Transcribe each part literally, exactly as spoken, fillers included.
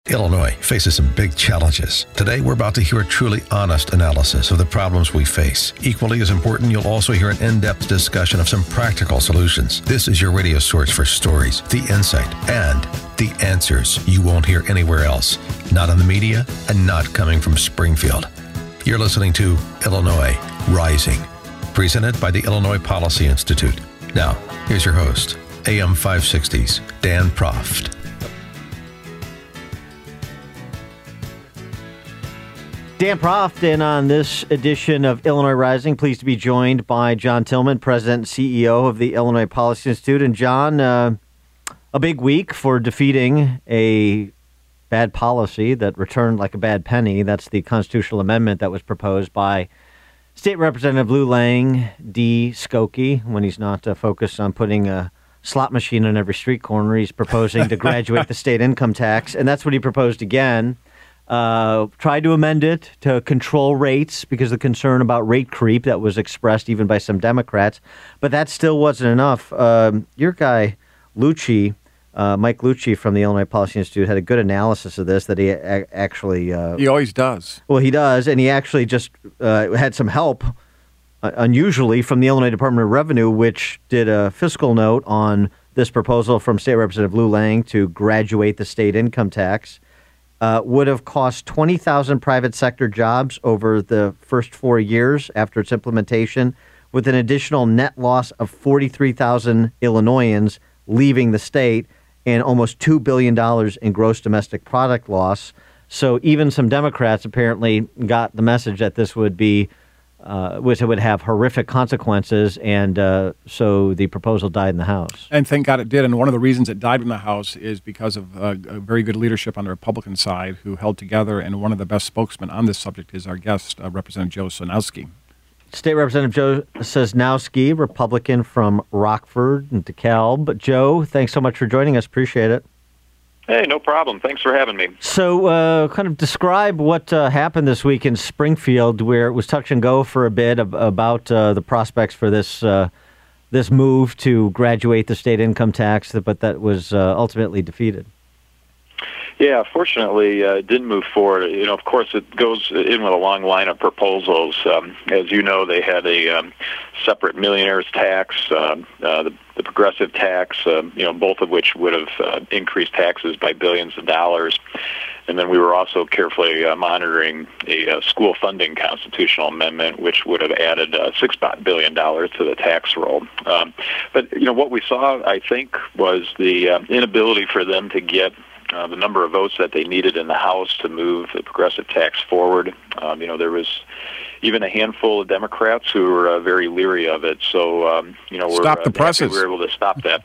Illinois faces some big challenges. Today, we're about to hear a truly honest analysis of the problems we face. Equally as important, you'll also hear an in-depth discussion of some practical solutions. This is your radio source for stories, the insight, and the answers you won't hear anywhere else. Not in the media and not coming from Springfield. You're listening to Illinois Rising, presented by the Illinois Policy Institute. Now, here's your host, A M five sixty's Dan Proft. Dan Proft, and on this edition of Illinois Rising, pleased to be joined by John Tillman, President and C E O of the Illinois Policy Institute. And John, uh, a big week for defeating a bad policy that returned like a bad penny. That's the constitutional amendment that was proposed by State Representative Lou Lang, D. Skokie, when he's not uh, focused on putting a slot machine on every street corner. He's proposing to graduate the state income tax, and that's what he proposed again. Uh, tried to amend it to control rates because of the concern about rate creep that was expressed even by some Democrats. But that still wasn't enough. Um, your guy, Lucci, uh, Mike Lucci from the Illinois Policy Institute, had a good analysis of this that he a- actually... Uh, he always does. Well, he does, and he actually just uh, had some help, uh, unusually, from the Illinois Department of Revenue, which did a fiscal note on this proposal from State Representative Lou Lang to graduate the state income tax. Uh, would have cost twenty thousand private sector jobs over the first four years after its implementation, with an additional net loss of forty-three thousand Illinoisans leaving the state and almost two billion dollars in gross domestic product loss. So even some Democrats apparently got the message that this would be, uh, which would have horrific consequences, and uh, so the proposal died in the House. And thank God it did. And one of the reasons it died in the House is because of uh, a very good leadership on the Republican side who held together, and one of the best spokesmen on this subject is our guest, uh, Representative Joe Sosnowski. State Representative Joe Sosnowski, Republican from Rockford and DeKalb. Joe, thanks so much for joining us. Appreciate it. Hey, no problem. Thanks for having me. So uh, kind of describe what uh, happened this week in Springfield, where it was touch and go for a bit ab- about uh, the prospects for this uh, this move to graduate the state income tax, but that was uh, ultimately defeated. Yeah, fortunately, uh, it didn't move forward. You know, of course, it goes in with a long line of proposals. Um, as you know, they had a um, separate millionaires tax, um, uh, the, the progressive tax, um, you know, both of which would have uh, increased taxes by billions of dollars. And then we were also carefully uh, monitoring a uh, school funding constitutional amendment, which would have added uh, six billion dollars to the tax roll. Um, but, you know, what we saw, I think, was the uh, inability for them to get Uh, the number of votes that they needed in the House to move the progressive tax forward. Um, you know, there was even a handful of Democrats who were uh, very leery of it. So, um, you know, we're, stop the uh, presses. we were able to stop that.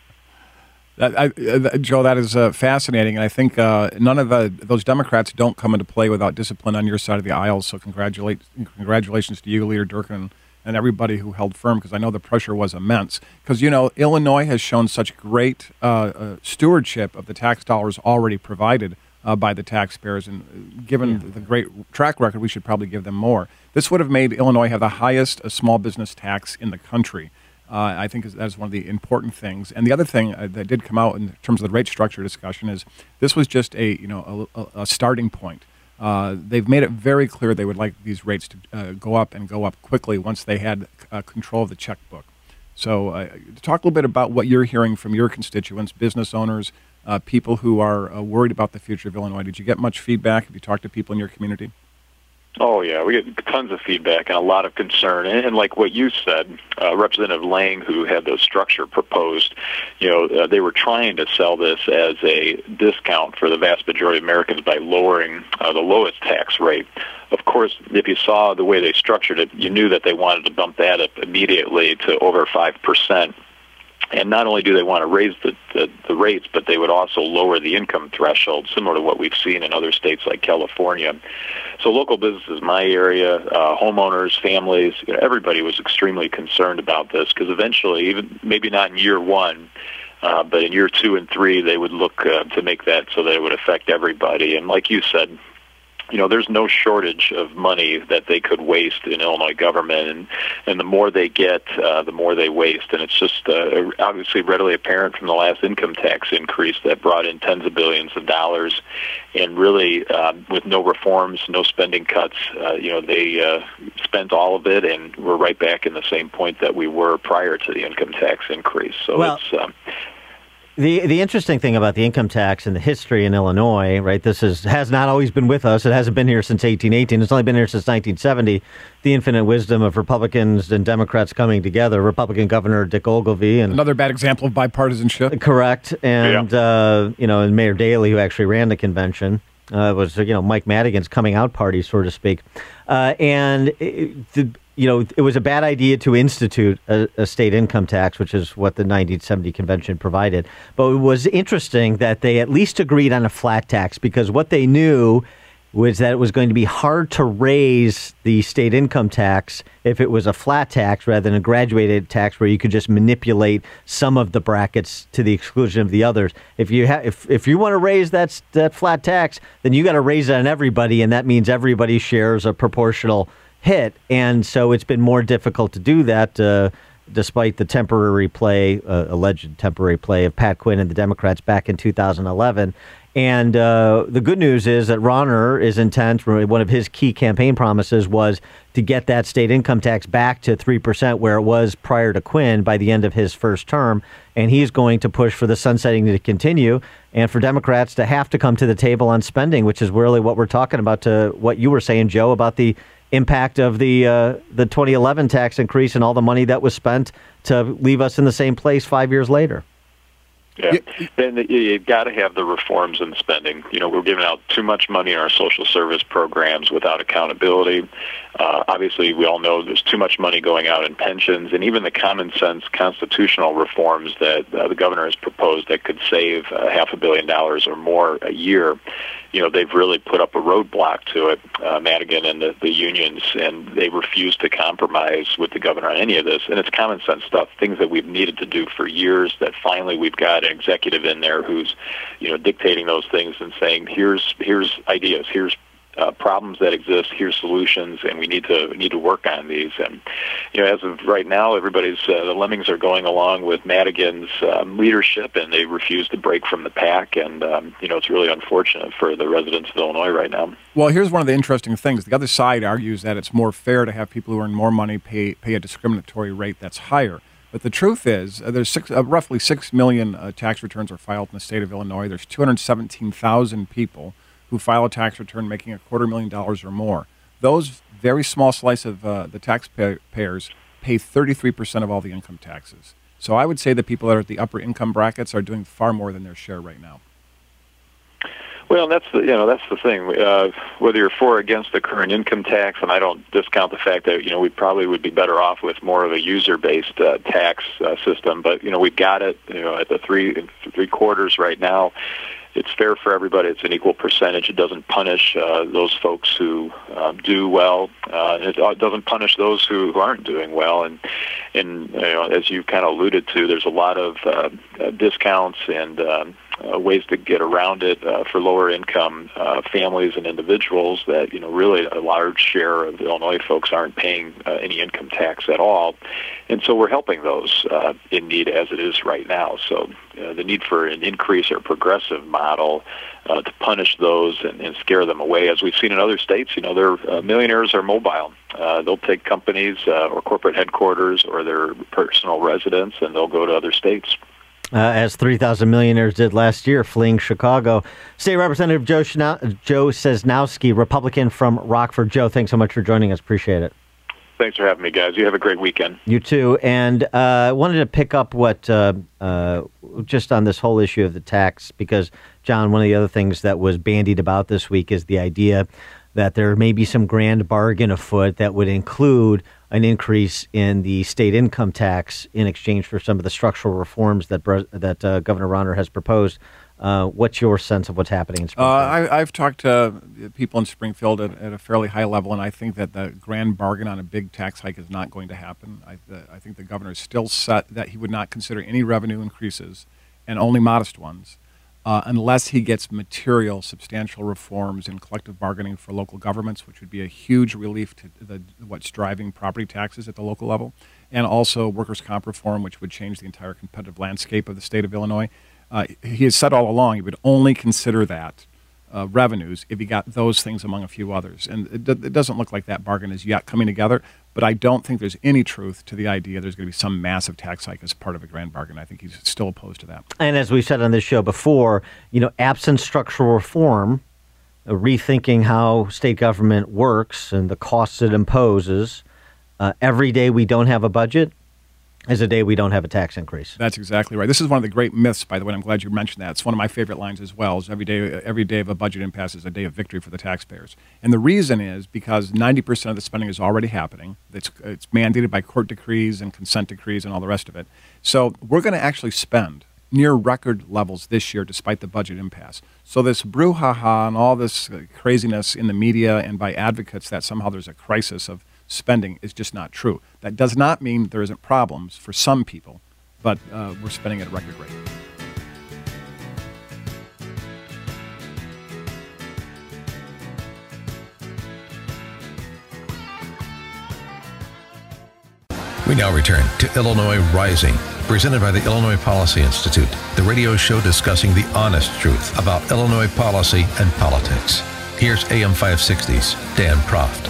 that I, uh, Joe, that is uh, fascinating. And I think uh, none of the, those Democrats don't come into play without discipline on your side of the aisle. So congratulate, congratulations to you, Leader Durkin, and everybody who held firm, because I know the pressure was immense. Because, you know, Illinois has shown such great uh, uh, stewardship of the tax dollars already provided uh, by the taxpayers, and given yeah. the great track record, we should probably give them more. This would have made Illinois have the highest uh, small business tax in the country. Uh, I think that's one of the important things. And the other thing uh, that did come out in terms of the rate structure discussion is this was just a, you know, a, a starting point. Uh, they've made it very clear they would like these rates to uh, go up and go up quickly once they had uh, control of the checkbook. So uh, talk a little bit about what you're hearing from your constituents, business owners, uh, people who are uh, worried about the future of Illinois. Did you get much feedback? Have you talked to people in your community? Oh, yeah, we get tons of feedback and a lot of concern. And, and like what you said, uh, Representative Lang, who had the structure proposed, you know, uh, they were trying to sell this as a discount for the vast majority of Americans by lowering uh, the lowest tax rate. Of course, if you saw the way they structured it, you knew that they wanted to bump that up immediately to over five percent. And not only do they want to raise the, the, the rates, but they would also lower the income threshold, similar to what we've seen in other states like California. So local businesses, my area, uh, homeowners, families, you know, everybody was extremely concerned about this, because eventually, even maybe not in year one, uh, but in year two and three, they would look uh, to make that so that it would affect everybody. And like you said, you know, there's no shortage of money that they could waste in Illinois government, and, and the more they get, uh, the more they waste. And it's just uh, obviously readily apparent from the last income tax increase that brought in tens of billions of dollars, and really uh, with no reforms, no spending cuts, uh, you know, they uh, spent all of it, and we're right back in the same point that we were prior to the income tax increase. So well, it's... Um, The the interesting thing about the income tax and the history in Illinois, right? This is has not always been with us. It hasn't been here since eighteen eighteen. It's only been here since nineteen seventy. The infinite wisdom of Republicans and Democrats coming together. Republican Governor Dick Ogilvie and another bad example of bipartisanship. Correct, and yeah. uh, you know, and Mayor Daley, who actually ran the convention, uh, was you know Mike Madigan's coming out party, so to speak, uh, and it, the. You know, it was a bad idea to institute a, a state income tax, which is what the nineteen seventy convention provided. But it was interesting that they at least agreed on a flat tax, because what they knew was that it was going to be hard to raise the state income tax if it was a flat tax rather than a graduated tax where you could just manipulate some of the brackets to the exclusion of the others. If you ha- if if you want to raise that that flat tax, then you got to raise it on everybody, and that means everybody shares a proportional hit. And so it's been more difficult to do that, uh, despite the temporary play, uh, alleged temporary play of Pat Quinn and the Democrats back in two thousand eleven. And uh, the good news is that Rauner is intent, one of his key campaign promises was to get that state income tax back to three percent where it was prior to Quinn by the end of his first term. And he's going to push for the sunsetting to continue and for Democrats to have to come to the table on spending, which is really what we're talking about, to what you were saying, Joe, about the impact of the uh, the twenty eleven tax increase and all the money that was spent to leave us in the same place five years later. Yeah, and you've got to have the reforms in spending. You know, we're giving out too much money in our social service programs without accountability. Uh, obviously, we all know there's too much money going out in pensions, and even the common sense constitutional reforms that uh, the governor has proposed that could save uh, half a billion dollars or more a year. You know, they've really put up a roadblock to it, uh, Madigan and the, the unions, and they refuse to compromise with the governor on any of this. And it's common sense stuff, things that we've needed to do for years, that finally we've got an executive in there who's, you know, dictating those things and saying, here's here's ideas, here's uh, problems that exist, here's solutions, and we need to we need to work on these. And you know, as of right now, everybody's uh, the lemmings are going along with Madigan's um, leadership, and they refuse to break from the pack. And um, you know, it's really unfortunate for the residents of Illinois right now. Well, here's one of the interesting things. The other side argues that it's more fair to have people who earn more money pay pay a discriminatory rate that's higher. But the truth is, uh, there's six, uh, roughly six million uh, tax returns are filed in the state of Illinois. There's two hundred seventeen thousand people who file a tax return making a quarter million dollars or more. Those very small slice of uh, the taxpayers pay thirty-three percent of all the income taxes. So I would say that people that are at the upper income brackets are doing far more than their share right now. Well, that's the you know that's the thing. Uh, whether you're for or against the current income tax, and I don't discount the fact that you know we probably would be better off with more of a user-based uh, tax uh, system. But you know we've got it you know at the three three quarters right now. It's fair for everybody. It's an equal percentage. It doesn't punish uh, those folks who um, do well. Uh, and it doesn't punish those who, who aren't doing well. And, and you know, as you kind of alluded to, there's a lot of uh, uh, discounts and um, uh, ways to get around it uh, for lower income uh, families and individuals that, you know, really a large share of Illinois folks aren't paying uh, any income tax at all. And so we're helping those uh, in need as it is right now. So uh, the need for an increase or progressive model uh, to punish those and, and scare them away, as we've seen in other states. You know, their uh, millionaires are mobile. Uh, they'll take companies uh, or corporate headquarters or their personal residence, and they'll go to other states. Uh, as three thousand millionaires did last year, fleeing Chicago. State Representative Joe, Schna- Joe Sosnowski, Republican from Rockford. Joe, thanks so much for joining us. Appreciate it. Thanks for having me, guys. You have a great weekend. You too. And uh, I wanted to pick up what, uh, uh, just on this whole issue of the tax, because, John, one of the other things that was bandied about this week is the idea that there may be some grand bargain afoot that would include an increase in the state income tax in exchange for some of the structural reforms that that uh, Governor Rauner has proposed. Uh, what's your sense of what's happening in Springfield? Uh, I, I've talked to people in Springfield at, at a fairly high level, and I think that the grand bargain on a big tax hike is not going to happen. I, the, I think the governor is still set that he would not consider any revenue increases and only modest ones. uh, unless he gets material, substantial reforms in collective bargaining for local governments, which would be a huge relief to the, what's driving property taxes at the local level, and also workers' comp reform, which would change the entire competitive landscape of the state of Illinois. Uh, he has said all along he would only consider that uh, revenues if he got those things among a few others. And it, it doesn't look like that bargain is yet coming together, but I don't think there's any truth to the idea there's going to be some massive tax hike as part of a grand bargain. I think he's still opposed to that. And as we said on this show before, you know, absent structural reform, uh, rethinking how state government works and the costs it imposes, uh, every day we don't have a budget is a day we don't have a tax increase. That's exactly right. This is one of the great myths, by the way. I'm glad you mentioned that. It's one of my favorite lines as well. Is every day, every day of a budget impasse is a day of victory for the taxpayers. And the reason is because ninety percent of the spending is already happening. It's, it's mandated by court decrees and consent decrees and all the rest of it. So we're going to actually spend near record levels this year despite the budget impasse. So this brouhaha and all this craziness in the media and by advocates that somehow there's a crisis of spending is just not true. That does not mean there isn't problems for some people, but uh, we're spending at a record rate. We now return to Illinois Rising, presented by the Illinois Policy Institute, the radio show discussing the honest truth about Illinois policy and politics. Here's A M five sixty's Dan Proft.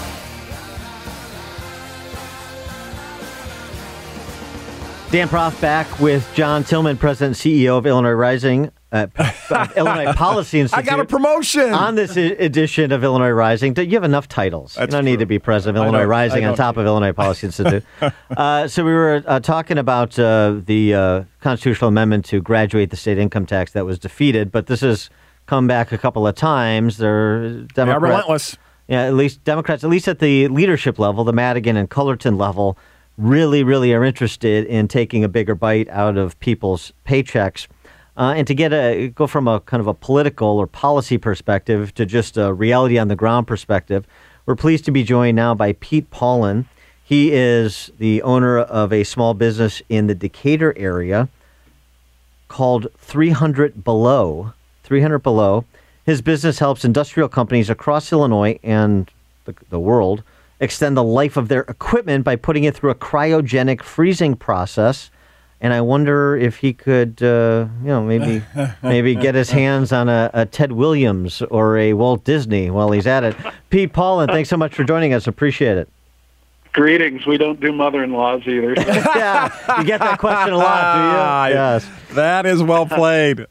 Dan Proft back with John Tillman, President and C E O of Illinois Rising, uh, Illinois Policy Institute. I got a promotion! On this I- edition of Illinois Rising. You have enough titles. That's you don't true. need to be President of Illinois Rising on top of Illinois Policy Institute. uh, so we were uh, talking about uh, the uh, constitutional amendment to graduate the state income tax that was defeated, but this has come back a couple of times. They're Democrat- They are relentless. Yeah, at least Democrats, at least at the leadership level, the Madigan and Cullerton level, really, really are interested in taking a bigger bite out of people's paychecks. Uh, and to get a go from a kind of a political or policy perspective to just a reality on the ground perspective, we're pleased to be joined now by Pete Paulin. He is the owner of a small business in the Decatur area called three hundred Below. three hundred Below. His business helps industrial companies across Illinois and the, the world extend the life of their equipment by putting it through a cryogenic freezing process. And I wonder if he could, uh, you know, maybe maybe get his hands on a, a Ted Williams or a Walt Disney while he's at it. Pete Paulin, thanks so much for joining us. Appreciate it. Greetings. We don't do mother-in-laws either. Yeah, you get that question a lot, do you? Yes. That is well played.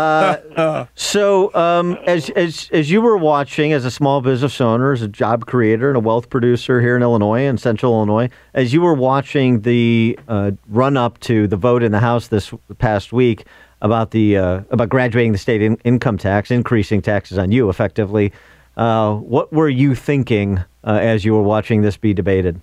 uh, so, um, as, as as you were watching, as a small business owner, as a job creator, and a wealth producer here in Illinois and Central Illinois, as you were watching the uh, run-up to the vote in the House this past week about the uh, about graduating the state in- income tax, increasing taxes on you, effectively, uh, what were you thinking uh, as you were watching this be debated?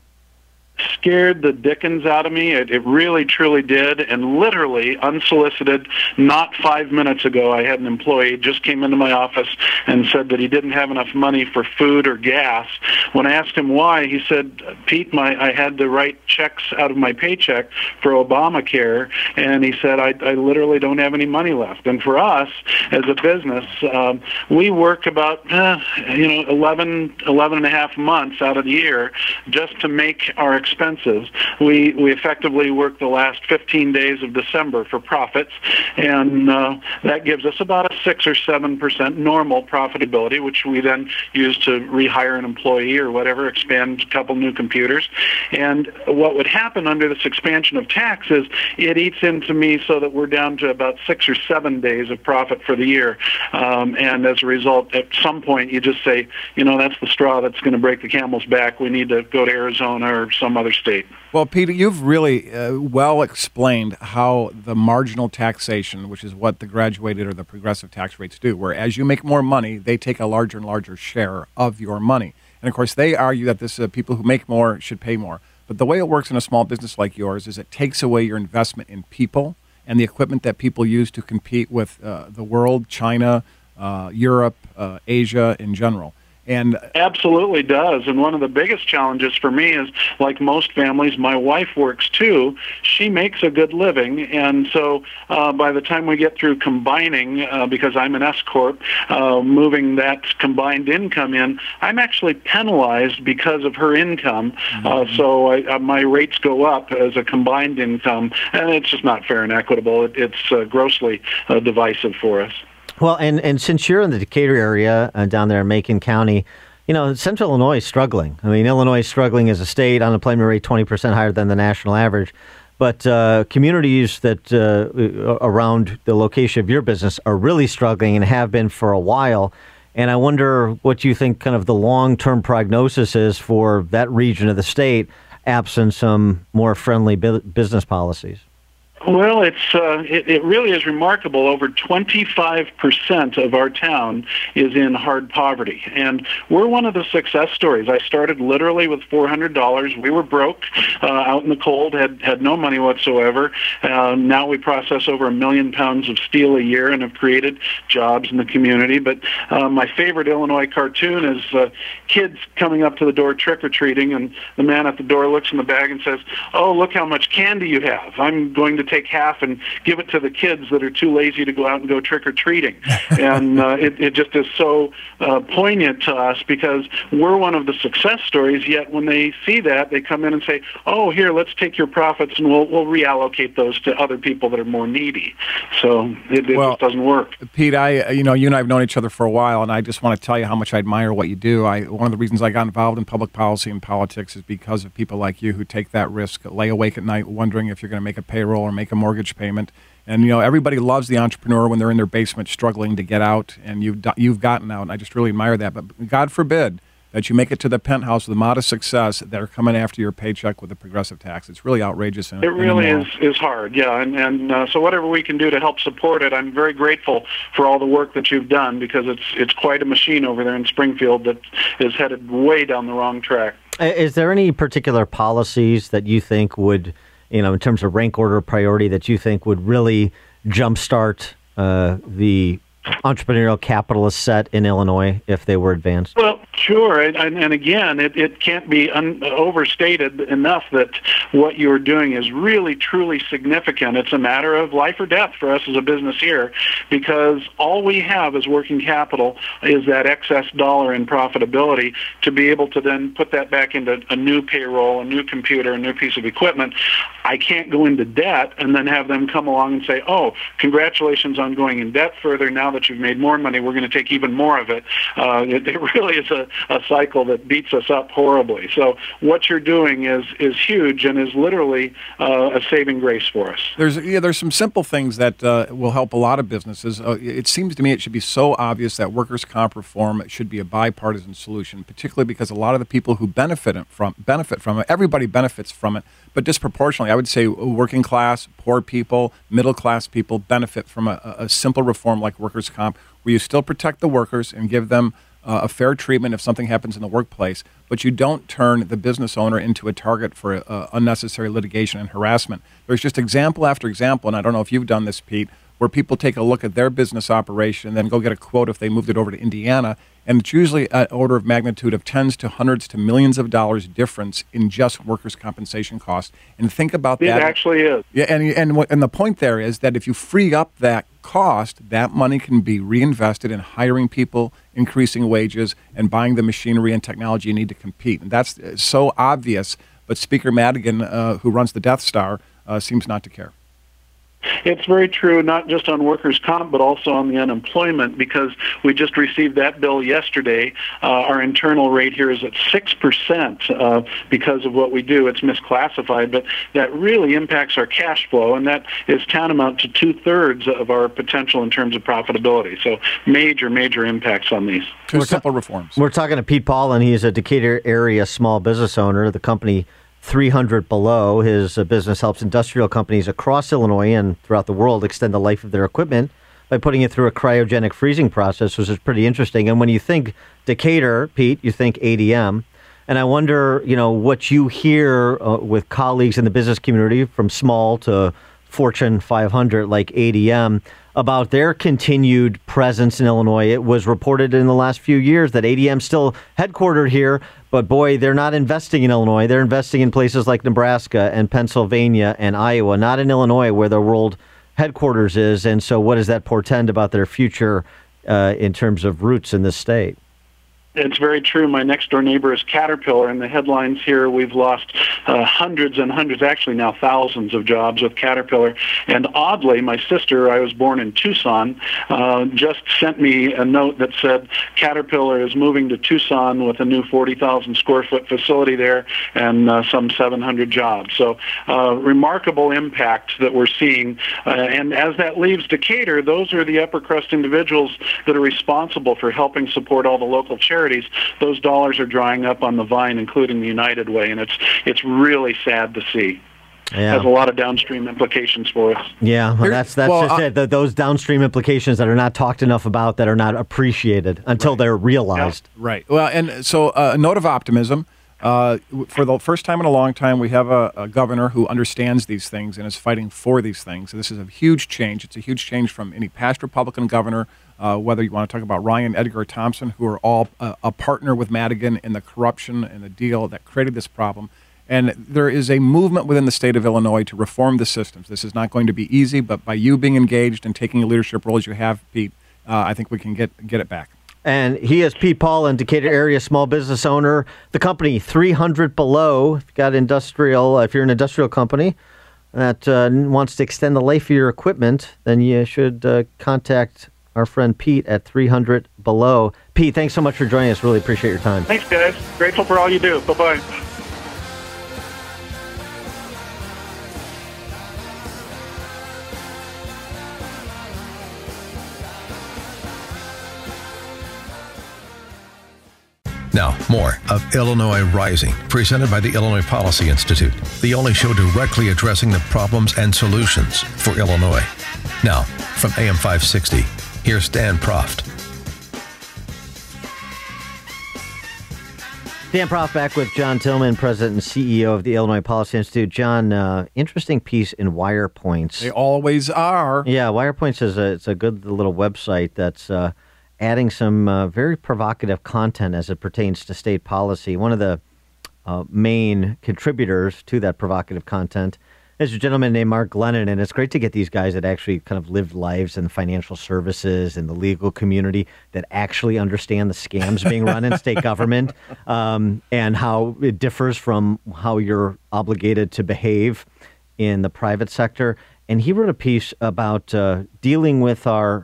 Scared the dickens out of me. It, it really, truly did. And literally, unsolicited, not five minutes ago, I had an employee just came into my office and said that he didn't have enough money for food or gas. When I asked him why, he said, Pete, my I had to write checks out of my paycheck for Obamacare, and he said, I, I literally don't have any money left. And for us, as a business, um, we work about, eh, you know, eleven, eleven and a half months out of the year just to make our expenses. We we effectively work the last fifteen days of December for profits, and uh, that gives us about a six or seven percent normal profitability, which we then use to rehire an employee or whatever, expand a couple new computers. And what would happen under this expansion of tax is it eats into me so that we're down to about six or seven days of profit for the year. Um, and as a result, at some point, you just say, you know, that's the straw that's going to break the camel's back. We need to go to Arizona or some other state. Well, Peter, you've really uh, well explained how the marginal taxation, which is what the graduated or the progressive tax rates do, where as you make more money, they take a larger and larger share of your money. And, of course, they argue that this uh, people who make more should pay more. But the way it works in a small business like yours is it takes away your investment in people and the equipment that people use to compete with uh, the world, China, uh, Europe, uh, Asia in general. And absolutely does. And one of the biggest challenges for me is, like most families, my wife works too. She makes a good living. And so uh, by the time we get through combining, uh, because I'm an S corp, uh, moving that combined income in, I'm actually penalized because of her income. Mm-hmm. Uh, so I, uh, my rates go up as a combined income. And it's just not fair and equitable. It, it's uh, grossly uh, divisive for us. Well, and, and since you're in the Decatur area uh, down there in Macon County, you know, Central Illinois is struggling. I mean, Illinois is struggling as a state, unemployment rate twenty percent higher than the national average. But uh, communities that uh, around the location of your business are really struggling and have been for a while. And I wonder what you think kind of the long-term prognosis is for that region of the state, absent some more friendly bu- business policies. Well, it's uh, it, it really is remarkable. Over twenty-five percent of our town is in hard poverty, and we're one of the success stories. I started literally with four hundred dollars. We were broke, uh, out in the cold, had had no money whatsoever. Uh, now we process over a million pounds of steel a year and have created jobs in the community. But uh, my favorite Illinois cartoon is uh, kids coming up to the door trick-or-treating, and the man at the door looks in the bag and says, "Oh, look how much candy you have. I'm going to take half and give it to the kids that are too lazy to go out and go trick-or-treating." And uh, it, it just is so uh, poignant to us because we're one of the success stories, yet when they see that, they come in and say, "Oh, here, let's take your profits and we'll, we'll reallocate those to other people that are more needy." So it, it well, just doesn't work. Pete, I, you know, you and I have known each other for a while, and I just want to tell you how much I admire what you do. I, one of the reasons I got involved in public policy and politics is because of people like you who take that risk, lay awake at night wondering if you're going to make a payroll or make a mortgage payment. And, you know, everybody loves the entrepreneur when they're in their basement struggling to get out, and you've you've gotten out, and I just really admire that. But God forbid that you make it to the penthouse with modest success that are coming after your paycheck with a progressive tax. It's really outrageous. And, it really and is, is hard, yeah. And, and uh, so whatever we can do to help support it, I'm very grateful for all the work that you've done because it's it's quite a machine over there in Springfield that is headed way down the wrong track. Is there any particular policies that you think would, you know, in terms of rank order priority, that you think would really jumpstart uh, the entrepreneurial capitalist set in Illinois if they were advanced? Well, sure. And, and again, it, it can't be un- overstated enough that what you're doing is really, truly significant. It's a matter of life or death for us as a business here because all we have as working capital is that excess dollar in profitability to be able to then put that back into a new payroll, a new computer, a new piece of equipment. I can't go into debt and then have them come along and say, "Oh, congratulations on going in debt further. Now that you've made more money, we're going to take even more of it." Uh, it, it really is a, a cycle that beats us up horribly. So what you're doing is is huge and is literally uh, a saving grace for us. There's yeah, there's some simple things that uh, will help a lot of businesses. Uh, it seems to me it should be so obvious that workers' comp reform should be a bipartisan solution, particularly because a lot of the people who benefit from benefit from it, everybody benefits from it, but disproportionately, I would say working class, poor people, middle class people benefit from a, a simple reform like workers' comp, where you still protect the workers and give them uh, a fair treatment if something happens in the workplace, but you don't turn the business owner into a target for uh, unnecessary litigation and harassment. There's just example after example, and I don't know if you've done this, Pete, where people take a look at their business operation and then go get a quote if they moved it over to Indiana, and it's usually an order of magnitude of tens to hundreds to millions of dollars difference in just workers' compensation costs. And think about it that. It actually is. Yeah, and, and, and the point there is that if you free up that cost, that money can be reinvested in hiring people, increasing wages, and buying the machinery and technology you need to compete. And that's so obvious, but Speaker Madigan, uh, who runs the Death Star, uh, seems not to care. It's very true, not just on workers' comp, but also on the unemployment, because we just received that bill yesterday. Uh, our internal rate here is at six percent uh, because of what we do. It's misclassified, but that really impacts our cash flow, and that is tantamount to two-thirds of our potential in terms of profitability. So major, major impacts on these. Two we're simple ta- reforms. We're talking to Pete Paul, and he's a Decatur area small business owner. The company three hundred Below. His uh, business helps industrial companies across Illinois and throughout the world extend the life of their equipment by putting it through a cryogenic freezing process, which is pretty interesting. And when you think Decatur, Pete, you think A D M. And I wonder, you know, what you hear uh, with colleagues in the business community from small to Fortune five hundred like A D M about their continued presence in Illinois. It was reported in the last few years that A D M's still headquartered here, but boy, they're not investing in Illinois. They're investing in places like Nebraska and Pennsylvania and Iowa, not in Illinois where the world headquarters is. And so what does that portend about their future uh, in terms of roots in this state? It's very true. My next-door neighbor is Caterpillar. In the headlines here, we've lost uh, hundreds and hundreds, actually now thousands of jobs with Caterpillar. And oddly, my sister, I was born in Tucson, uh, just sent me a note that said Caterpillar is moving to Tucson with a new forty thousand square foot facility there and uh, some seven hundred jobs. So uh, remarkable impact that we're seeing. Uh, and as that leaves Decatur, those are the upper crust individuals that are responsible for helping support all the local charities. Those dollars are drying up on the vine, including the United Way, and it's it's really sad to see. Yeah. Has a lot of downstream implications for us. Yeah, well, that's that's well, just I, it. The, those downstream implications that are not talked enough about, that are not appreciated until right. they're realized. Yeah. Right. Well, and so uh, a note of optimism. Uh, for the first time in a long time, we have a, a governor who understands these things and is fighting for these things. This is a huge change. It's a huge change from any past Republican governor, uh, whether you want to talk about Ryan, Edgar, Thompson, who are all uh, a partner with Madigan in the corruption and the deal that created this problem. And there is a movement within the state of Illinois to reform the systems. This is not going to be easy, but by you being engaged and taking a leadership role as you have, Pete, uh, I think we can get get it back. And he is Pete Paul, Decatur area small business owner. The company three hundred Below. If you've got industrial, if you're an industrial company that uh, wants to extend the life of your equipment, then you should uh, contact our friend Pete at three hundred Below. Pete, thanks so much for joining us. Really appreciate your time. Thanks, guys. Grateful for all you do. Bye-bye. Now, more of Illinois Rising, presented by the Illinois Policy Institute, the only show directly addressing the problems and solutions for Illinois. Now, from A M five sixty, here's Dan Proft. Dan Proft back with John Tillman, President and C E O of the Illinois Policy Institute. John, uh, interesting piece in WirePoints. They always are. Yeah, WirePoints is a, it's a good little website that's uh, adding some uh, very provocative content as it pertains to state policy. One of the uh, main contributors to that provocative content is a gentleman named Mark Glennon, and it's great to get these guys that actually kind of lived lives in financial services and the legal community that actually understand the scams being run in state government um, and how it differs from how you're obligated to behave in the private sector. And he wrote a piece about uh, dealing with our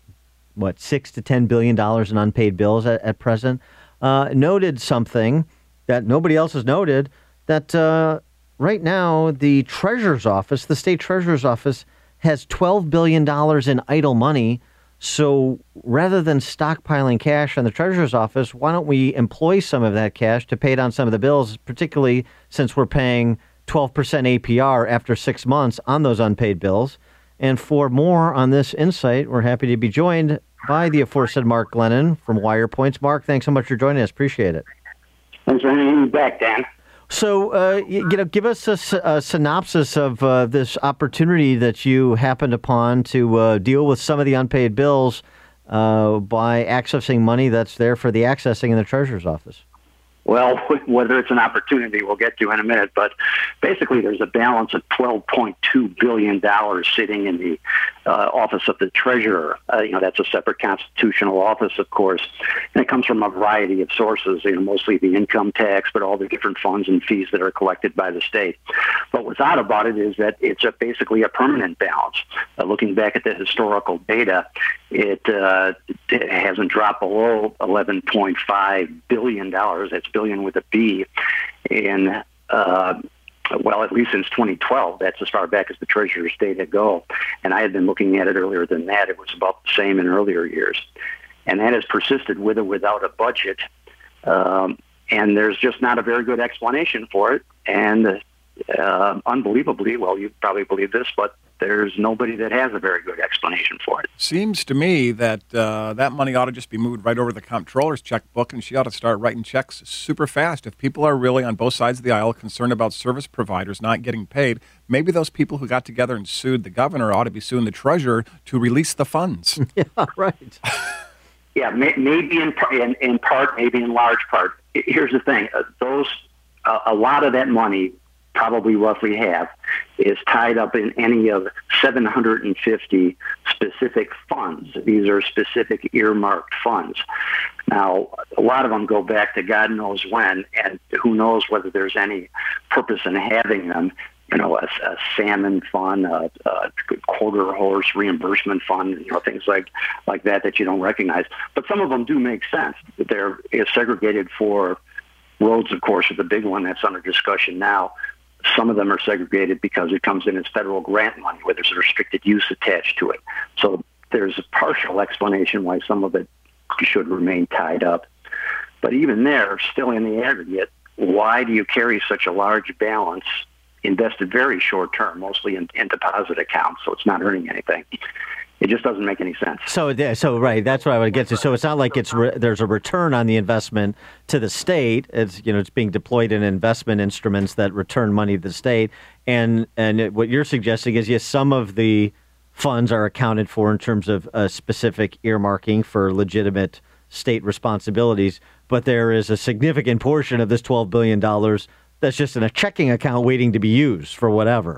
what, six to ten billion dollars in unpaid bills at, at present, uh, noted something that nobody else has noted, that uh, right now the Treasurer's Office, the state Treasurer's Office, has twelve billion dollars in idle money. So rather than stockpiling cash in the Treasurer's Office, why don't we employ some of that cash to pay down some of the bills, particularly since we're paying twelve percent A P R after six months on those unpaid bills. And for more on this insight, we're happy to be joined by the aforesaid Mark Glennon from WirePoints. Mark, thanks so much for joining us. Appreciate it. Thanks for having me back, Dan. So, uh, you, you know, give us a, a synopsis of uh, this opportunity that you happened upon to uh, deal with some of the unpaid bills uh, by accessing money that's there for the accessing in the Treasurer's Office. Well, whether it's an opportunity, we'll get to in a minute, but basically there's a balance of twelve point two billion dollars sitting in the uh, Office of the Treasurer. Uh, you know, that's a separate constitutional office, of course, and it comes from a variety of sources, you know, mostly the income tax, but all the different funds and fees that are collected by the state. But what's odd about it is that it's a, basically a permanent balance. Uh, looking back at the historical data, it, uh, it hasn't dropped below eleven point five billion dollars. That's billion with a B. And, uh, well, at least since twenty twelve, that's as far back as the Treasurer's data go. And I had been looking at it earlier than that. It was about the same in earlier years. And that has persisted with or without a budget. Um, and there's just not a very good explanation for it. And uh, unbelievably, well, you probably believe this, but there's nobody that has a very good explanation for it. Seems to me that uh, that money ought to just be moved right over to the comptroller's checkbook, and she ought to start writing checks super fast. If people are really on both sides of the aisle concerned about service providers not getting paid, maybe those people who got together and sued the governor ought to be suing the treasurer to release the funds. Yeah, right. Yeah, may, maybe in, in in part, maybe in large part. Here's the thing: uh, those uh, a lot of that money, probably roughly half, is tied up in any of seven hundred fifty specific funds. These are specific earmarked funds. Now, a lot of them go back to God knows when, and who knows whether there's any purpose in having them. You know, a, a salmon fund, a, a quarter horse reimbursement fund, you know, things like like that that you don't recognize. But some of them do make sense. They're segregated for roads, of course, are the big one that's under discussion now. Some of them are segregated because it comes in as federal grant money where there's a restricted use attached to it. So there's a partial explanation why some of it should remain tied up. But even there, still in the aggregate, why do you carry such a large balance invested very short term, mostly in, in deposit accounts, so it's not earning anything? It just doesn't make any sense. So, so right, that's what I would get to. So it's not like it's re- there's a return on the investment to the state. It's you know it's being deployed in investment instruments that return money to the state. And and it, what you're suggesting is yes, some of the funds are accounted for in terms of a specific earmarking for legitimate state responsibilities, but there is a significant portion of this twelve billion dollars that's just in a checking account waiting to be used for whatever.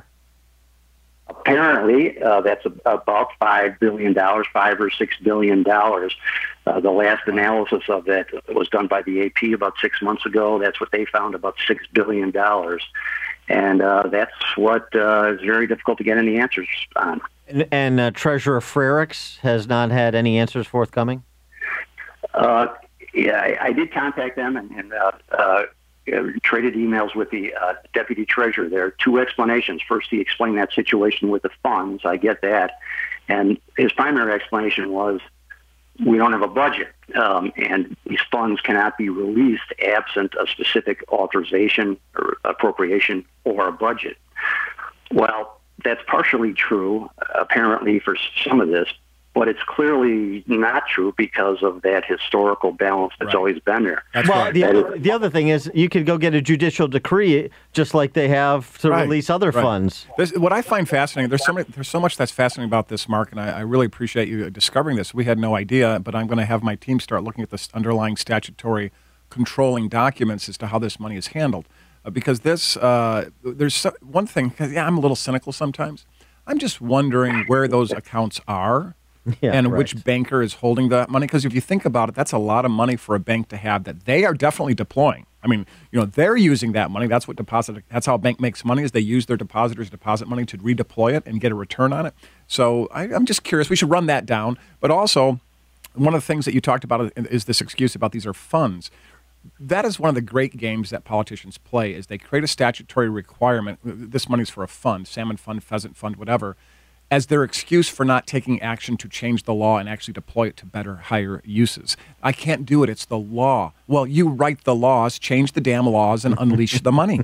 Apparently, uh, that's about five billion dollars, five or six billion dollars. Uh, the last analysis of that was done by the A P about six months ago. That's what they found, about six billion dollars. And uh, that's what uh, is very difficult to get any answers on. And, and uh, Treasurer Frericks has not had any answers forthcoming? Uh, yeah, I, I did contact them and, and uh, uh, traded emails with the uh, deputy treasurer. There are two explanations. First, he explained that situation with the funds. I get that. And his primary explanation was, we don't have a budget, um, and these funds cannot be released absent a specific authorization or appropriation or a budget. Well, that's partially true, apparently, for some of this, but it's clearly not true because of that historical balance that's right. always been there. That's well, right. the, other, the other thing is you could go get a judicial decree just like they have to right. release other right. funds. This, what I find fascinating, there's so, many, there's so much that's fascinating about this, Mark, and I, I really appreciate you discovering this. We had no idea, but I'm going to have my team start looking at the underlying statutory controlling documents as to how this money is handled. Uh, because this, uh, there's so, one thing, yeah, I'm a little cynical sometimes. I'm just wondering where those accounts are. Yeah, and right. which banker is holding that money? Because if you think about it, that's a lot of money for a bank to have that they are definitely deploying. I mean, you know, they're using that money. That's what deposit. That's how a bank makes money, is they use their depositors' deposit money to redeploy it and get a return on it. So I, I'm just curious. We should run that down. But also, one of the things that you talked about is this excuse about these are funds. That is one of the great games that politicians play, is they create a statutory requirement. This money's for a fund, salmon fund, pheasant fund, whatever, as their excuse for not taking action to change the law and actually deploy it to better, higher uses. I can't do it. It's the law. Well, you write the laws, change the damn laws, and unleash the money.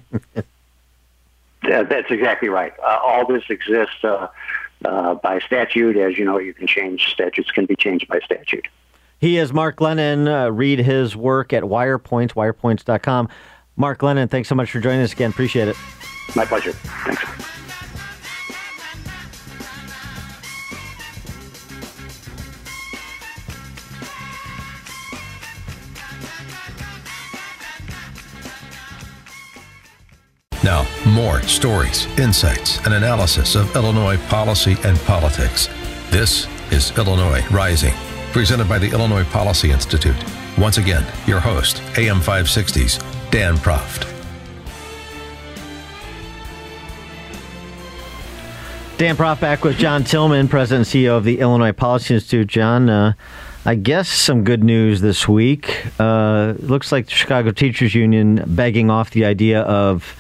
Yeah, that's exactly right. Uh, all this exists uh, uh, by statute. As you know, you can change statutes, can be changed by statute. He is Mark Glennon. Uh, read his work at WirePoints, wirepoints dot com. Mark Glennon, thanks so much for joining us again. Appreciate it. My pleasure. Thanks. Now, more stories, insights, and analysis of Illinois policy and politics. This is Illinois Rising, presented by the Illinois Policy Institute. Once again, your host, A M five sixty's Dan Proft. Dan Proft back with John Tillman, President and C E O of the Illinois Policy Institute. John, uh, I guess some good news this week. Uh, looks like the Chicago Teachers Union begging off the idea of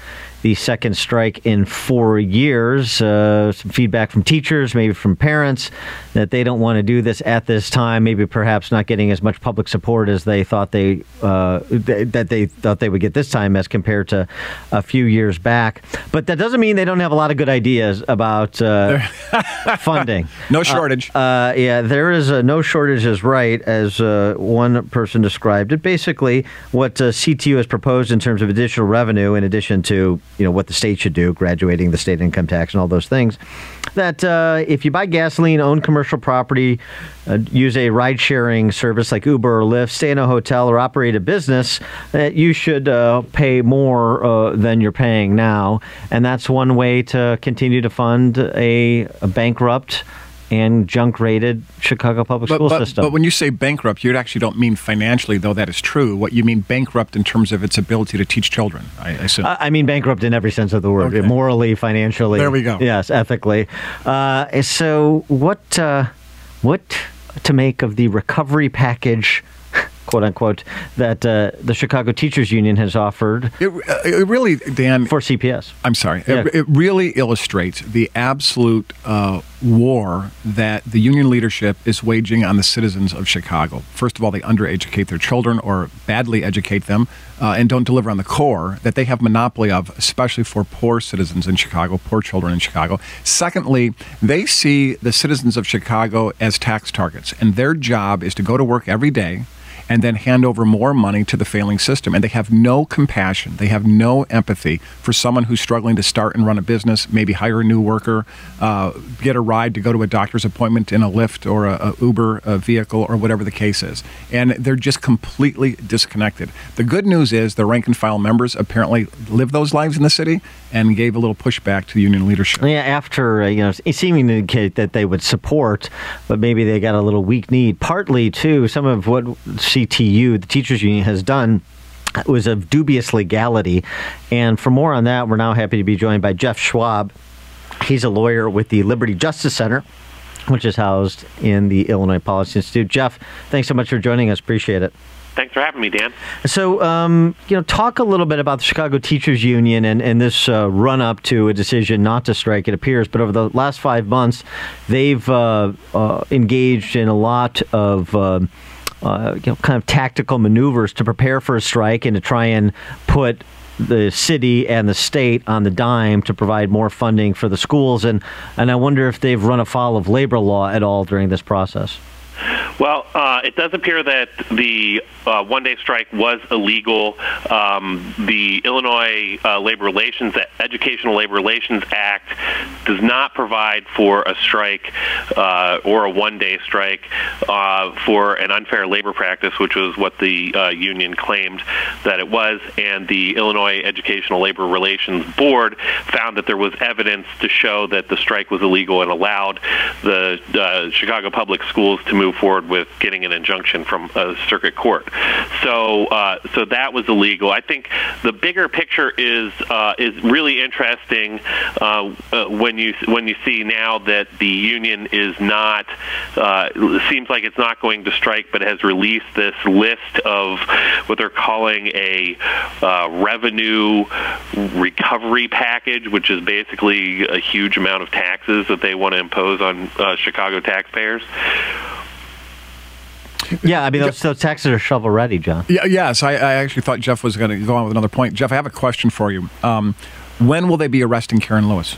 the second strike in four years. Uh, some feedback from teachers, maybe from parents, that they don't want to do this at this time. Maybe perhaps not getting as much public support as they thought they uh, th- that they thought they would get this time as compared to a few years back. But that doesn't mean they don't have a lot of good ideas about uh, funding. No shortage. Uh, uh, yeah, there is a no shortage is right, as uh, one person described it. Basically, what uh, C T U has proposed in terms of additional revenue, in addition to you know what the state should do, graduating the state income tax and all those things, that uh, if you buy gasoline, own commercial property, uh, use a ride-sharing service like Uber or Lyft, stay in a hotel, or operate a business, that you should uh, pay more uh, than you're paying now. And that's one way to continue to fund a, a bankrupt and junk-rated Chicago public but, school but, system. But when you say bankrupt, you actually don't mean financially, though that is true. What you mean bankrupt in terms of its ability to teach children, I, I assume. I mean bankrupt in every sense of the word, Okay. morally, financially. There we go. Yes, ethically. Uh, so what, uh, what to make of the recovery package, quote unquote, that uh, the Chicago Teachers Union has offered It, uh, it really, Dan, for C P S? I'm sorry. Yeah. It, it really illustrates the absolute uh, war that the union leadership is waging on the citizens of Chicago. First of all, they undereducate their children or badly educate them uh, and don't deliver on the core that they have monopoly of, especially for poor citizens in Chicago, poor children in Chicago. Secondly, they see the citizens of Chicago as tax targets, and their job is to go to work every day and then hand over more money to the failing system. And they have no compassion. They have no empathy for someone who's struggling to start and run a business, maybe hire a new worker, uh, get a ride to go to a doctor's appointment in a Lyft or a, a Uber a vehicle or whatever the case is. And they're just completely disconnected. The good news is the rank and file members apparently live those lives in the city and gave a little pushback to the union leadership. Yeah, after, uh, you know, seeming to indicate that they would support, but maybe they got a little weak need. Partly, too, some of what C T U, the teachers union, has done was of dubious legality. And for more on that, we're now happy to be joined by Jeff Schwab. He's a lawyer with the Liberty Justice Center, which is housed in the Illinois Policy Institute. Jeff, thanks so much for joining us. Appreciate it. Thanks for having me, Dan. So, um, you know, talk a little bit about the Chicago Teachers Union and, and this uh, run-up to a decision not to strike, it appears. But over the last five months, they've uh, uh, engaged in a lot of uh, uh, you know, kind of tactical maneuvers to prepare for a strike and to try and put the city and the state on the dime to provide more funding for the schools. And, and I wonder if they've run afoul of labor law at all during this process. Well, uh, it does appear that the uh, one-day strike was illegal. Um, the Illinois uh, Labor Relations, the Educational Labor Relations Act, does not provide for a strike uh, or a one-day strike uh, for an unfair labor practice, which was what the uh, union claimed that it was. And the Illinois Educational Labor Relations Board found that there was evidence to show that the strike was illegal and allowed the uh, Chicago Public Schools to move forward with getting an injunction from a circuit court. So, uh, so that was illegal. I think the bigger picture is uh, is really interesting uh, uh, when you when you see now that the union is not uh, seems like it's not going to strike, but has released this list of what they're calling a uh, revenue recovery package, which is basically a huge amount of taxes that they want to impose on uh, Chicago taxpayers. Yeah, I mean, those, those taxes are shovel-ready, John. Yeah, yes, I, I actually thought Jeff was going to go on with another point. Jeff, I have a question for you. Um, when will they be arresting Karen Lewis?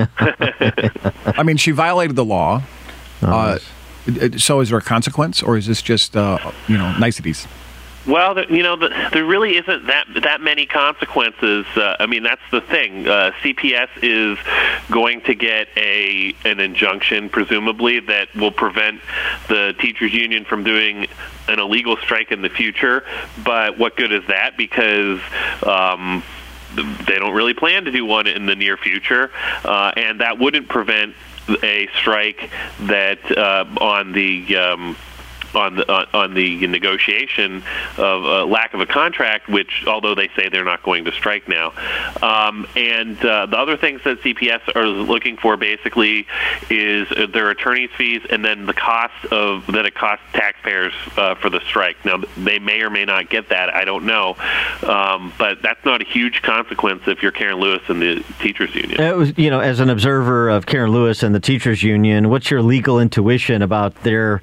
I mean, she violated the law. Uh, so is there a consequence, or is this just, uh, you know, niceties? Well, the, you know, the, there really isn't that that many consequences. Uh, I mean, that's the thing. Uh, C P S is going to get a an injunction, presumably, that will prevent the teachers union from doing an illegal strike in the future. But what good is that? Because um, they don't really plan to do one in the near future, uh, and that wouldn't prevent a strike that uh, on the um, on the uh, on the negotiation of uh, lack of a contract, which although they say they're not going to strike now. Um, and uh, the other things that C P S are looking for basically is their attorney's fees and then the cost of that it costs taxpayers uh, for the strike. Now, they may or may not get that. I don't know. Um, but that's not a huge consequence if you're Karen Lewis and the teachers union. It was, you know, as an observer of Karen Lewis and the teachers union, what's your legal intuition about their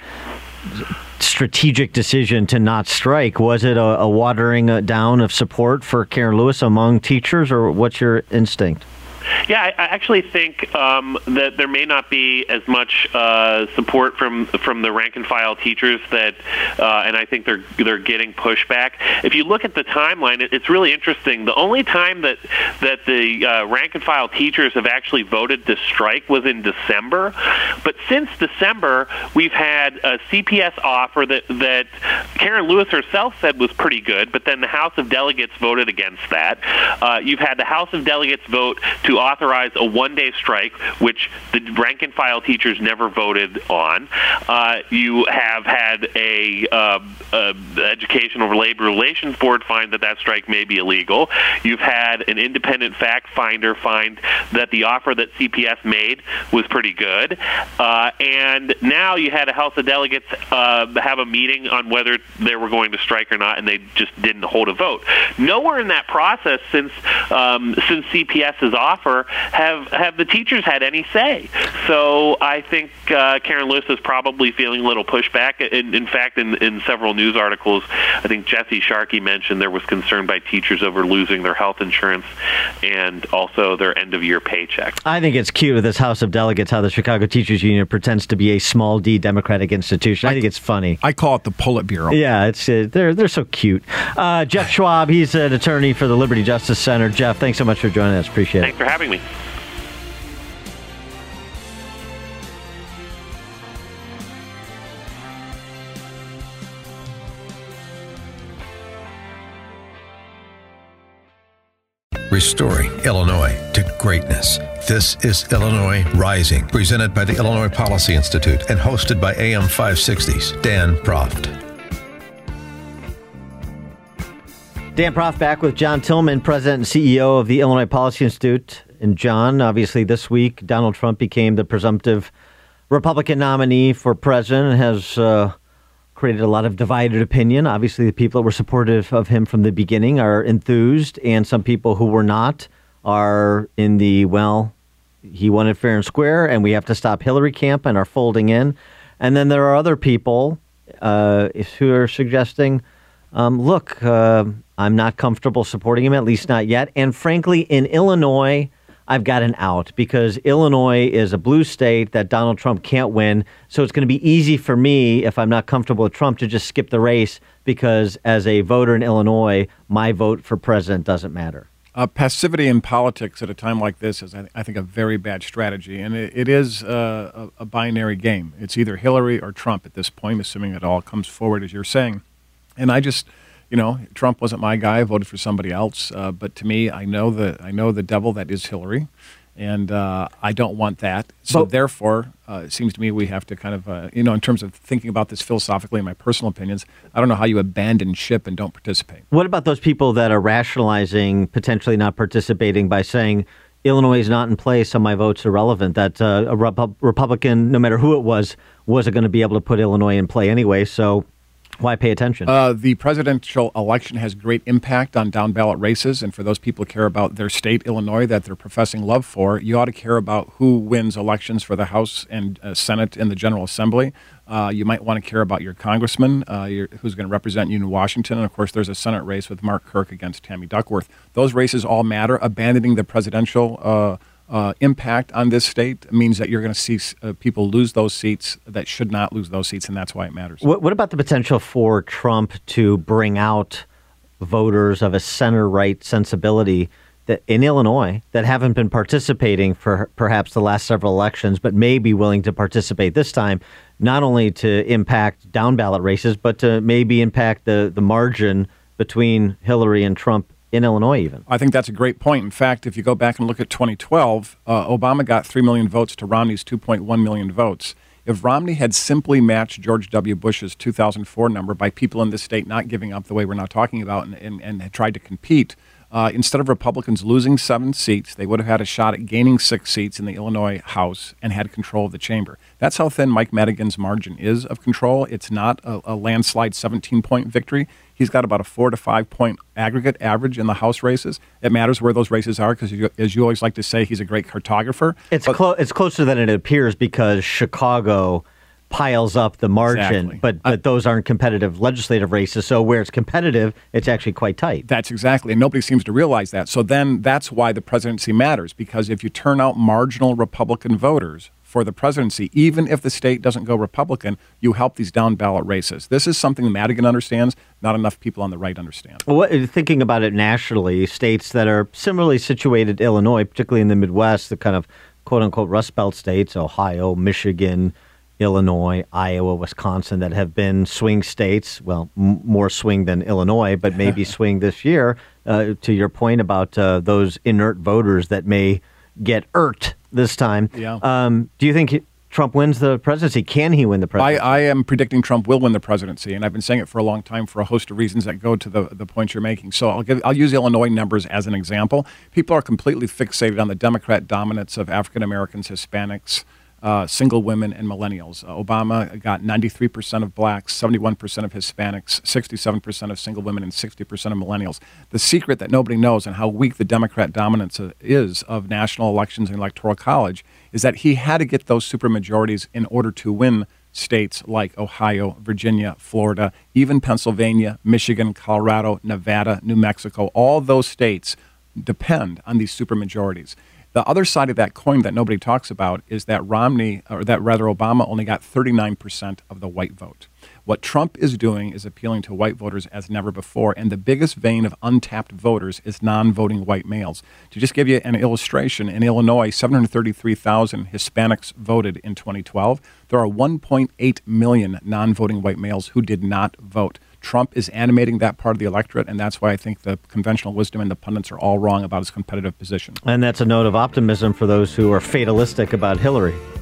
strategic decision to not strike? Was it a, a watering down of support for Karen Lewis among teachers, or what's your instinct? Yeah, I, I actually think um, that there may not be as much uh, support from from the rank and file teachers that, uh, and I think they're they're getting pushback. If you look at the timeline, it, it's really interesting. The only time that that the uh, rank and file teachers have actually voted to strike was in December, but since December, we've had a C P S offer that that Karen Lewis herself said was pretty good, but then the House of Delegates voted against that. Uh, you've had the House of Delegates vote to authorize a one-day strike, which the rank-and-file teachers never voted on. Uh, you have had a, uh, a Educational Labor Relations Board find that that strike may be illegal. You've had an independent fact finder find that the offer that C P S made was pretty good. Uh, and now you had a House of Delegates uh, have a meeting on whether they were going to strike or not, and they just didn't hold a vote. Nowhere in that process since um, since CPS's offer have have the teachers had any say. So I think uh, Karen Lewis is probably feeling a little pushback. In, in fact, in, in several news articles, I think Jesse Sharkey mentioned there was concern by teachers over losing their health insurance and also their end-of-year paycheck. I think it's cute with this House of Delegates how the Chicago Teachers Union pretends to be a small D Democratic institution. I, I think it's funny. I call it the Politburo. Yeah, it's uh, they're they're so cute. Uh, Jeff Schwab, he's an attorney for the Liberty Justice Center. Jeff, thanks so much for joining us. Appreciate Thanks it. for having me. Restoring Illinois to greatness. This is Illinois Rising, presented by the Illinois Policy Institute and hosted by A M five sixty's Dan Proft. Dan Proft back with John Tillman, President and C E O of the Illinois Policy Institute. And John, obviously this week, Donald Trump became the presumptive Republican nominee for president and has uh, created a lot of divided opinion. Obviously, the people that were supportive of him from the beginning are enthused, and some people who were not are in the, well, he won it fair and square, and we have to stop Hillary camp and are folding in. And then there are other people uh, who are suggesting, um, look, uh, I'm not comfortable supporting him, at least not yet. And frankly, in Illinois, I've got an out because Illinois is a blue state that Donald Trump can't win. So it's going to be easy for me, if I'm not comfortable with Trump, to just skip the race because as a voter in Illinois, my vote for president doesn't matter. Uh, passivity in politics at a time like this is, I, th- I think, a very bad strategy. And it, it is uh, a, a binary game. It's either Hillary or Trump at this point, assuming it all comes forward, as you're saying. And I just... You know, Trump wasn't my guy. I voted for somebody else. Uh, but to me, I know the I know the devil that is Hillary, and uh, I don't want that. So but, therefore, uh, it seems to me we have to kind of, uh, you know, in terms of thinking about this philosophically, in my personal opinions, I don't know how you abandon ship and don't participate. What about those people that are rationalizing potentially not participating by saying Illinois is not in place, so my vote's irrelevant? That uh, a Rep- Republican, no matter who it was, wasn't going to be able to put Illinois in play anyway. So. Why pay attention? Uh, the presidential election has great impact on down-ballot races, and for those people who care about their state, Illinois, that they're professing love for, you ought to care about who wins elections for the House and uh, Senate and the General Assembly. Uh, you might want to care about your congressman uh, your, who's going to represent you in Washington. And, of course, there's a Senate race with Mark Kirk against Tammy Duckworth. Those races all matter. Abandoning the presidential uh, Uh, impact on this state means that you're going to see uh, people lose those seats that should not lose those seats, and that's why it matters. What, what about the potential for Trump to bring out voters of a center-right sensibility that in Illinois that haven't been participating for perhaps the last several elections, but may be willing to participate this time, not only to impact down-ballot races, but to maybe impact the, the margin between Hillary and Trump in Illinois even? I think that's a great point. In fact, if you go back and look at twenty twelve, uh, Obama got three million votes to Romney's two point one million votes. If Romney had simply matched George W. Bush's two thousand four number by people in this state not giving up the way we're now talking about and, and, and had tried to compete, uh, instead of Republicans losing seven seats, they would have had a shot at gaining six seats in the Illinois House and had control of the chamber. That's how thin Mike Madigan's margin is of control. It's not a, a landslide seventeen-point victory. He's got about a four to five point aggregate average in the House races. It matters where those races are because, as you always like to say, he's a great cartographer. It's but, clo- it's closer than it appears because Chicago piles up the margin, Exactly. but but uh, those aren't competitive legislative races. So where it's competitive, it's actually quite tight. That's exactly, and nobody seems to realize that. So then that's why the presidency matters, because if you turn out marginal Republican voters for the presidency, even if the state doesn't go Republican, you help these down ballot races. This is something Madigan understands, not enough people on the right understand. Well, what, thinking about it nationally, states that are similarly situated to Illinois, particularly in the Midwest, the kind of quote-unquote Rust Belt states, Ohio, Michigan, Illinois, Iowa, Wisconsin, that have been swing states, well, m- more swing than Illinois, but maybe swing this year, uh, to your point about uh, those inert voters that may get irked this time. Yeah. Um, do you think he, Trump wins the presidency? Can he win the presidency? I, I am predicting Trump will win the presidency, and I've been saying it for a long time for a host of reasons that go to the, the point you're making. So I'll, give, I'll use Illinois numbers as an example. People are completely fixated on the Democrat dominance of African Americans, Hispanics, Uh, single women, and millennials. Uh, Obama got ninety-three percent of blacks, seventy-one percent of Hispanics, sixty-seven percent of single women, and sixty percent of millennials. The secret that nobody knows and how weak the Democrat dominance is of national elections and electoral college is that he had to get those supermajorities in order to win states like Ohio, Virginia, Florida, even Pennsylvania, Michigan, Colorado, Nevada, New Mexico. All those states depend on these supermajorities. The other side of that coin that nobody talks about is that Romney, or that rather Obama, only got thirty-nine percent of the white vote. What Trump is doing is appealing to white voters as never before, and the biggest vein of untapped voters is non-voting white males. To just give you an illustration, in Illinois, seven hundred thirty-three thousand Hispanics voted in twenty twelve. There are one point eight million non-voting white males who did not vote. Trump is animating that part of the electorate, and that's why I think the conventional wisdom and the pundits are all wrong about his competitive position. And that's a note of optimism for those who are fatalistic about Hillary.